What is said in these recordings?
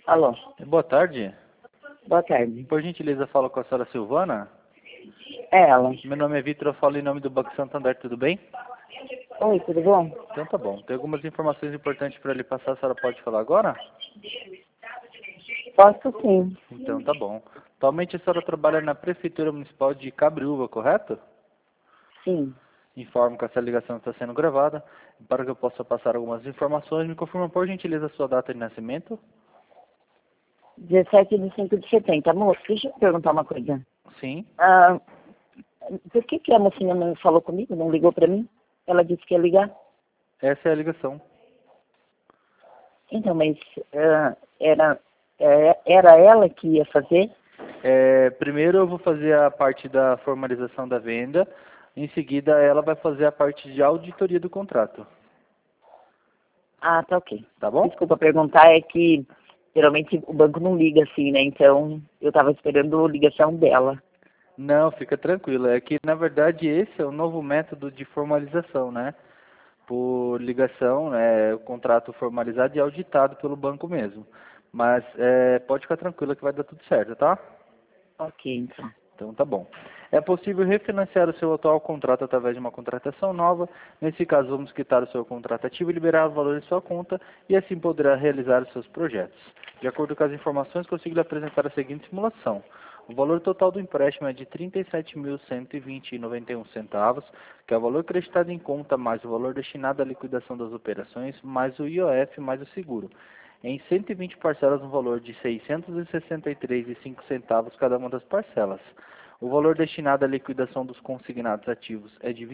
Alô, Boa tarde. boa tarde. Por gentileza, falo com a senhora Silvana. É ela. Meu nome é Vitor, eu falo em nome do Banco Santander, tudo bem? Oi, tudo bom? Então tá bom. Tem algumas informações importantes para lhe passar, a senhora pode falar agora? Posso sim. Então tá bom. Atualmente a senhora trabalha na Prefeitura Municipal de Cabriúva, correto? Sim. Informo que essa ligação está sendo gravada. Para que eu possa passar algumas informações, me confirma por gentileza a sua data de nascimento. 17/5/70. Amor, deixa eu te perguntar uma coisa. Sim. Ah, por que a mocinha não falou comigo, não ligou pra mim? Ela disse que ia ligar. Essa é a ligação. Então, mas era ela que ia fazer? Primeiro eu vou fazer a parte da formalização da venda. Em seguida ela vai fazer a parte de auditoria do contrato. Ah, tá ok. Tá bom? Desculpa perguntar, é que geralmente o banco não liga assim, né? Então, eu tava esperando a ligação dela. Não, fica tranquilo. É que, na verdade, esse é o novo método de formalização, né? Por ligação, né? O contrato formalizado e auditado pelo banco mesmo. Mas pode ficar tranquilo que vai dar tudo certo, tá? Ok, então. Então tá bom. É possível refinanciar o seu atual contrato através de uma contratação nova. Nesse caso, vamos quitar o seu contrato ativo e liberar o valor em sua conta e assim poderá realizar os seus projetos. De acordo com as informações, consigo lhe apresentar a seguinte simulação. O valor total do empréstimo é de R$ 37.120,91, que é o valor creditado em conta mais o valor destinado à liquidação das operações, mais o IOF, mais o seguro, em 120 parcelas no valor de R$ 663,05 cada uma das parcelas. O valor destinado à liquidação dos consignados ativos é de R$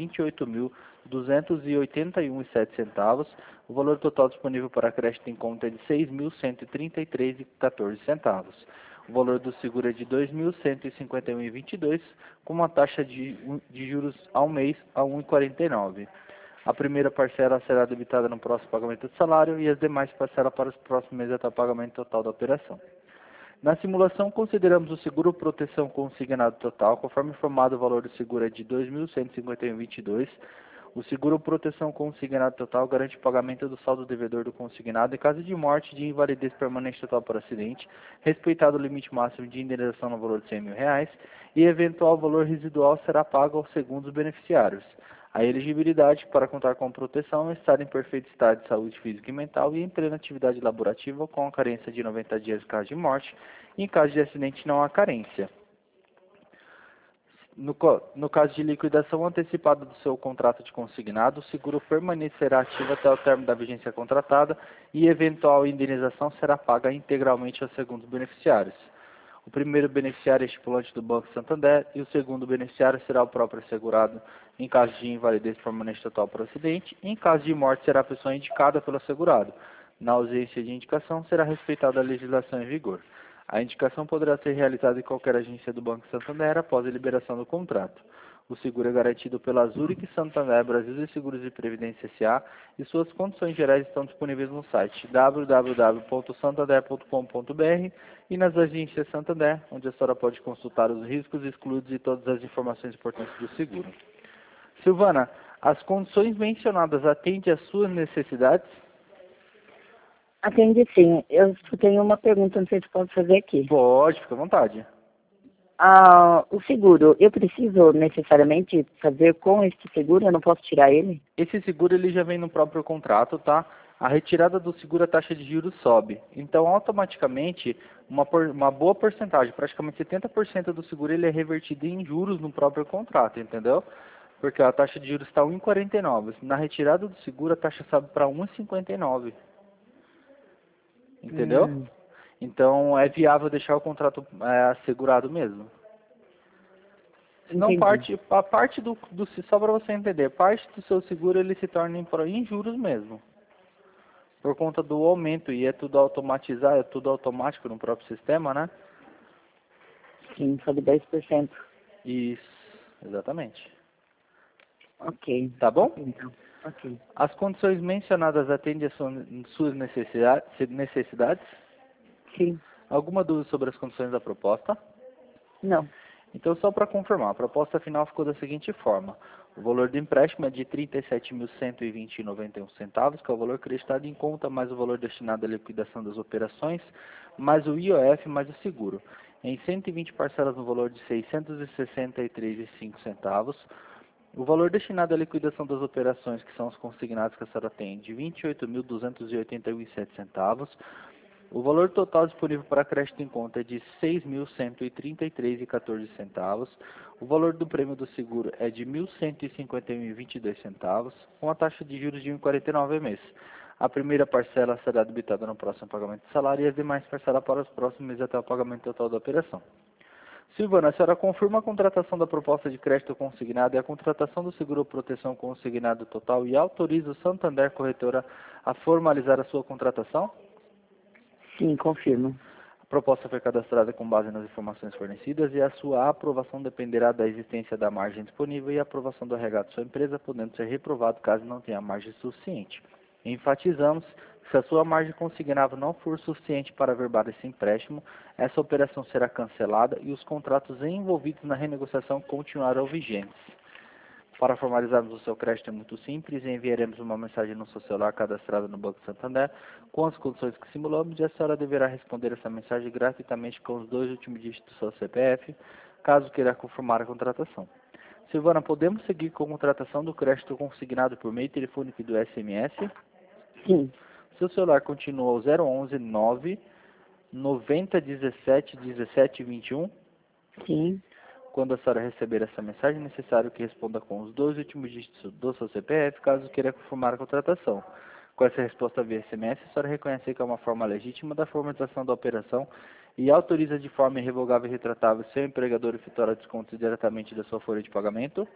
28.281,07. O valor total disponível para crédito em conta é de R$ 6.133,14. O valor do seguro é de R$ 2.151,22, com uma taxa de juros ao mês a 1,49. A primeira parcela será debitada no próximo pagamento do salário e as demais parcelas para os próximos meses até o pagamento total da operação. Na simulação, consideramos o seguro proteção consignado total, conforme informado o valor do seguro é de R$ 2.151,22. O seguro proteção consignado total garante o pagamento do saldo devedor do consignado em caso de morte de invalidez permanente total por acidente, respeitado o limite máximo de indenização no valor de R$ 100 mil, e eventual valor residual será pago aos segundos beneficiários. A elegibilidade para contar com proteção é estar em perfeito estado de saúde física e mental e em plena atividade laborativa com a carência de 90 dias em caso de morte e em caso de acidente não há carência. No caso de liquidação antecipada do seu contrato de consignado, o seguro permanecerá ativo até o término da vigência contratada e eventual indenização será paga integralmente aos segundos beneficiários. O primeiro beneficiário é estipulante do Banco Santander e o segundo beneficiário será o próprio assegurado em caso de invalidez permanente total por acidente e em caso de morte será a pessoa indicada pelo assegurado. Na ausência de indicação, será respeitada a legislação em vigor. A indicação poderá ser realizada em qualquer agência do Banco Santander após a liberação do contrato. O seguro é garantido pela Zurich Santander Brasil e Seguros de Previdência S.A. e suas condições gerais estão disponíveis no site www.santander.com.br e nas agências Santander, onde a senhora pode consultar os riscos excluídos e todas as informações importantes do seguro. Silvana, as condições mencionadas atendem às suas necessidades? Atende sim. Eu só tenho uma pergunta, não sei se pode fazer aqui. Pode, fica à vontade. O seguro, eu preciso necessariamente fazer com este seguro? Eu não posso tirar ele? Esse seguro ele já vem no próprio contrato, tá? A retirada do seguro, a taxa de juros sobe. Então, automaticamente, uma boa porcentagem, praticamente 70% do seguro, ele é revertido em juros no próprio contrato, entendeu? Porque a taxa de juros está 1,49. Na retirada do seguro, a taxa sobe para 1,59. Entendeu? Hum, Então, é viável deixar o contrato assegurado mesmo. Se não entendi. a parte só para você entender, parte do seu seguro ele se torna em juros mesmo. Por conta do aumento, e é tudo automatizado, é tudo automático no próprio sistema, né? Sim, só de 10%. Isso, exatamente. Ok. Tá bom? Ok, então. Ok. As condições mencionadas atendem às suas necessidades? Sim. Alguma dúvida sobre as condições da proposta? Não. Então, só para confirmar, a proposta final ficou da seguinte forma. O valor do empréstimo é de R$ 37.120,91, que é o valor acreditado em conta, mais o valor destinado à liquidação das operações, mais o IOF, mais o seguro. Em 120 parcelas no valor de R$ 663,05. O valor destinado à liquidação das operações, que são os consignados que a senhora tem, de R$ 28.281,07. O valor total disponível para crédito em conta é de R$ 6.133,14. O valor do prêmio do seguro é de R$ 1.151,22, com a taxa de juros de 1,49 mês. A primeira parcela será debitada no próximo pagamento de salário e as demais parcelas para os próximos meses até o pagamento total da operação. Silvana, a senhora confirma a contratação da proposta de crédito consignado e a contratação do seguro proteção consignado total e autoriza o Santander Corretora a formalizar a sua contratação? Sim, confirmo. A proposta foi cadastrada com base nas informações fornecidas e a sua aprovação dependerá da existência da margem disponível e a aprovação do RH de sua empresa, podendo ser reprovado caso não tenha margem suficiente. Enfatizamos que se a sua margem consignável não for suficiente para averbar esse empréstimo, essa operação será cancelada e os contratos envolvidos na renegociação continuarão vigentes. Para formalizarmos o seu crédito é muito simples, enviaremos uma mensagem no seu celular cadastrado no Banco Santander com as condições que simulamos e a senhora deverá responder essa mensagem gratuitamente com os 2 últimos dígitos do seu CPF, caso queira confirmar a contratação. Silvana, podemos seguir com a contratação do crédito consignado por meio telefônico e do SMS? Sim. Seu celular continua ao 011 9 90 17 17 21? Sim. Quando a senhora receber essa mensagem, é necessário que responda com os 2 últimos dígitos do seu CPF, caso queira confirmar a contratação. Com essa resposta via SMS, a senhora reconhece que é uma forma legítima da formalização da operação e autoriza de forma irrevogável e retratável seu empregador efetuar descontos diretamente da sua folha de pagamento?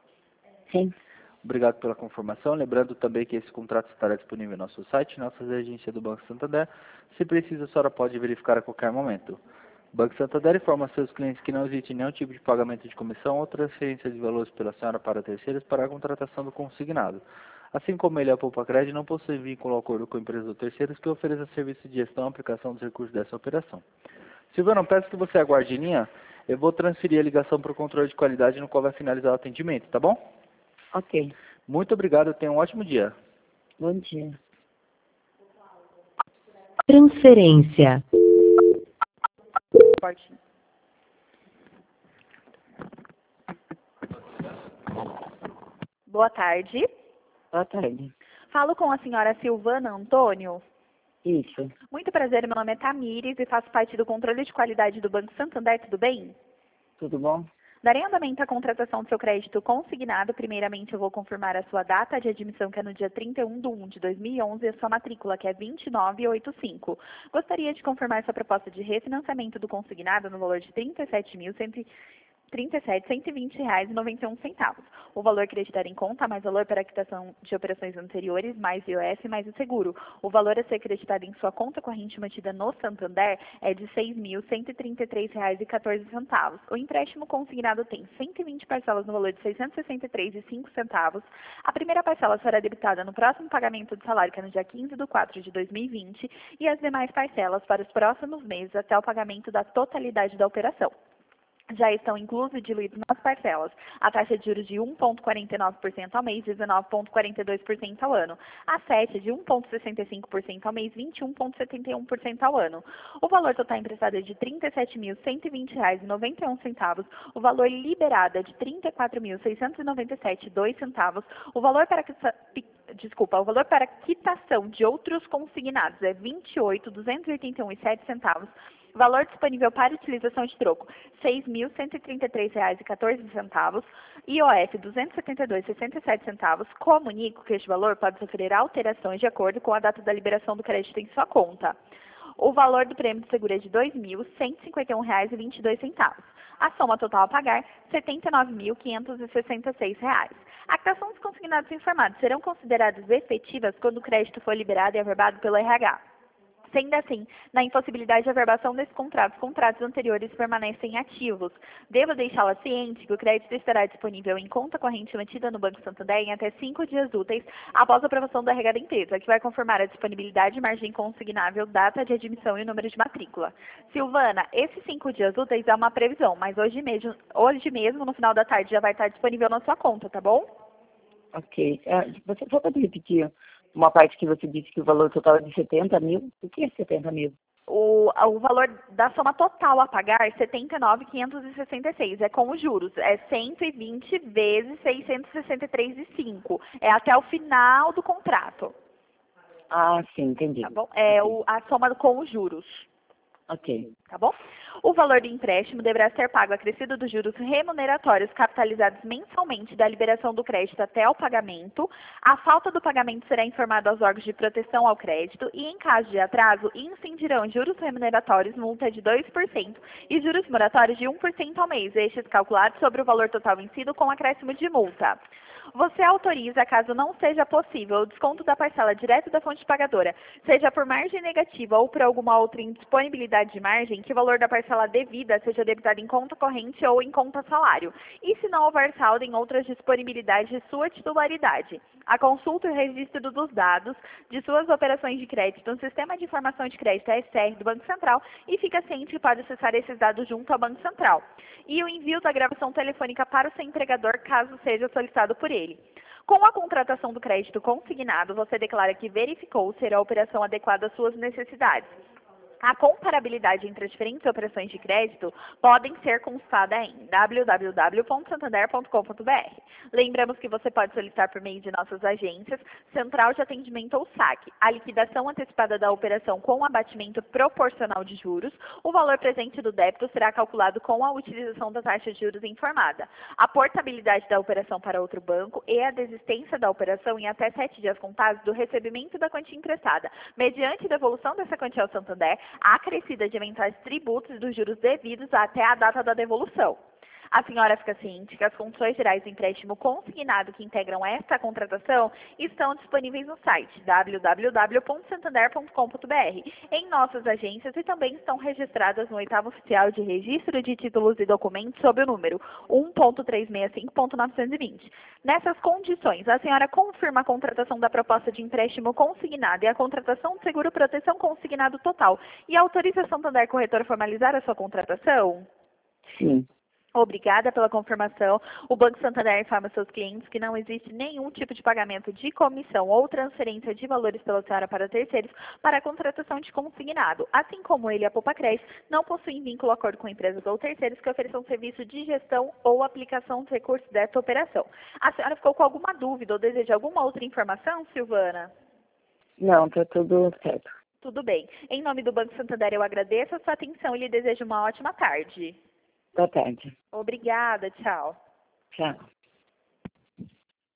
Sim. Obrigado pela confirmação. Lembrando também que esse contrato estará disponível no nosso site, nossas agências do Banco Santander. Se precisa, a senhora pode verificar a qualquer momento. O Banco Santander informa seus clientes que não existe nenhum tipo de pagamento de comissão ou transferência de valores pela senhora para terceiros para a contratação do consignado. Assim como ele, a Poupa Crédito, não possui vínculo ou acordo com empresas ou terceiros que ofereçam serviço de gestão e aplicação dos recursos dessa operação. Silvana, peço que você aguarde em linha. Eu vou transferir a ligação para o controle de qualidade, no qual vai finalizar o atendimento, tá bom? Ok. Muito obrigado, tenha um ótimo dia. Bom dia. Transferência. Forte. Boa tarde. Boa tarde. Falo com a senhora Silvana Antônio. Isso. Muito prazer, meu nome é Tamires e faço parte do controle de qualidade do Banco Santander, tudo bem? Tudo bom? Darei andamento à contratação do seu crédito consignado. Primeiramente, eu vou confirmar a sua data de admissão, que é no dia 31/1/2011, e a sua matrícula, que é 2985. Gostaria de confirmar sua proposta de refinanciamento do consignado no valor de R$ 37.120,91. O valor acreditado em conta, mais valor para a quitação de operações anteriores, mais IOF, mais o seguro. O valor a ser acreditado em sua conta corrente mantida no Santander é de R$ 6.133,14. O empréstimo consignado tem 120 parcelas no valor de R$ 663,05. A primeira parcela será debitada no próximo pagamento de salário, que é no dia 15/4/2020, e as demais parcelas para os próximos meses até o pagamento da totalidade da operação. Já estão inclusos e diluídos nas parcelas a taxa de juros de 1,49% ao mês e 19,42% ao ano. A 7 de 1,65% ao mês e 21,71% ao ano. O valor total emprestado é de R$ 37.120,91. O valor liberado é de R$ 34.697,02. O valor para quitação de outros consignados é R$ 28.281,07. Valor disponível para utilização de troco, R$ 6.133,14. IOF, R$ 272,67. Comunico que este valor pode sofrer alterações de acordo com a data da liberação do crédito em sua conta. O valor do prêmio de seguro é de R$ 2.151,22. A soma total a pagar, R$ 79.566. A quitação dos consignados informados serão consideradas efetivas quando o crédito for liberado e averbado pelo RH. Sendo assim, na impossibilidade de averbação desses contratos, os contratos anteriores permanecem ativos. Devo deixá-la ciente que o crédito estará disponível em conta corrente mantida no Banco Santander em até 5 dias úteis após a aprovação da regra da empresa, que vai confirmar a disponibilidade, margem consignável, data de admissão e número de matrícula. Silvana, esses 5 dias úteis é uma previsão, mas hoje mesmo, no final da tarde, já vai estar disponível na sua conta, tá bom? Ok. Você só pode repetir uma parte que você disse que o valor total é de 70 mil? O que é 70 mil? O valor da soma total a pagar é 79.566, é com os juros, é 120 vezes 663,5, é até o final do contrato, Ah, sim, entendi. tá bom? Ok. A soma com os juros. Ok. Tá bom? O valor do empréstimo deverá ser pago acrescido dos juros remuneratórios capitalizados mensalmente da liberação do crédito até o pagamento. A falta do pagamento será informada aos órgãos de proteção ao crédito e, em caso de atraso, incidirão juros remuneratórios, multa de 2% e juros moratórios de 1% ao mês, estes calculados sobre o valor total vencido com acréscimo de multa. Você autoriza, caso não seja possível, o desconto da parcela direto da fonte pagadora, seja por margem negativa ou por alguma outra indisponibilidade de margem, que o valor da parcela devida seja debitado em conta corrente ou em conta salário, e se não houver saldo em outras disponibilidades de sua titularidade. A consulta e o registro dos dados de suas operações de crédito no Sistema de Informação de Crédito SR do Banco Central e fica ciente que pode acessar esses dados junto ao Banco Central. E o envio da gravação telefônica para o seu empregador, caso seja solicitado por ele. Com a contratação do crédito consignado, você declara que verificou ser a operação adequada às suas necessidades. A comparabilidade entre as diferentes operações de crédito podem ser consultada em www.santander.com.br. Lembramos que você pode solicitar por meio de nossas agências, Central de Atendimento ou SAC, a liquidação antecipada da operação com abatimento proporcional de juros. O valor presente do débito será calculado com a utilização da taxa de juros informada. A portabilidade da operação para outro banco e a desistência da operação em até 7 dias contados do recebimento da quantia emprestada, mediante devolução dessa quantia ao Santander, acrescida de eventuais tributos dos juros devidos até a data da devolução. A senhora fica ciente que as condições gerais do empréstimo consignado que integram esta contratação estão disponíveis no site www.santander.com.br, em nossas agências e também estão registradas no 8º Oficial de Registro de Títulos e Documentos sob o número 1.365.920. Nessas condições, a senhora confirma a contratação da proposta de empréstimo consignado e a contratação de seguro proteção consignado total e autoriza a Santander Corretora a formalizar a sua contratação? Sim. Obrigada pela confirmação. O Banco Santander informa seus clientes que não existe nenhum tipo de pagamento de comissão ou transferência de valores pela senhora para terceiros para a contratação de consignado. Assim como ele e a Poupa-Crédito não possuem vínculo ou acordo com empresas ou terceiros que ofereçam serviço de gestão ou aplicação de recursos desta operação. A senhora ficou com alguma dúvida ou deseja alguma outra informação, Silvana? Não, tá tudo certo. Tudo bem. Em nome do Banco Santander, eu agradeço a sua atenção e lhe desejo uma ótima tarde. Boa tarde. Obrigada, tchau. Tchau.